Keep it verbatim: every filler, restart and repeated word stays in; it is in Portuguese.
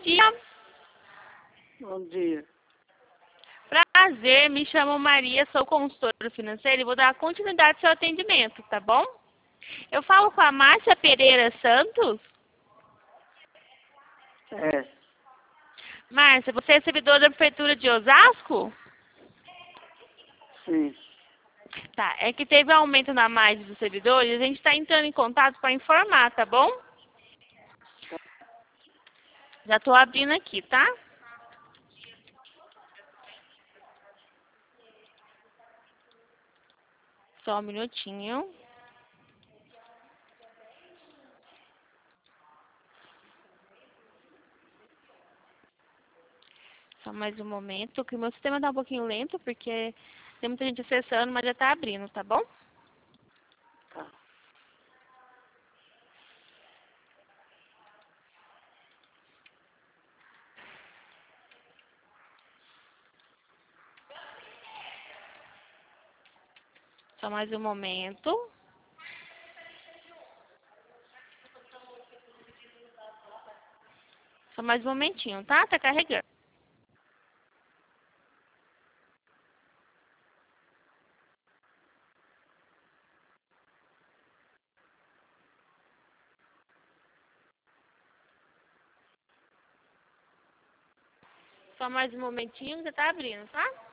dia. Bom dia. Prazer, me chamo Maria, sou consultora financeira e vou dar continuidade ao seu atendimento, tá bom? Eu falo com a Márcia Pereira Santos. É, Márcia, você é servidora da Prefeitura de Osasco? sim. Tá, é que teve aumento na margem dos servidores e a gente está entrando em contato para informar, tá bom? Já estou abrindo aqui, tá? Só um minutinho. Só mais um momento, que o meu sistema está um pouquinho lento, porque tem muita gente acessando, mas já está abrindo, tá bom? Tá. Só mais um momento. Só mais um momentinho, tá? Tá carregando. Só mais um momentinho, já tá abrindo, tá?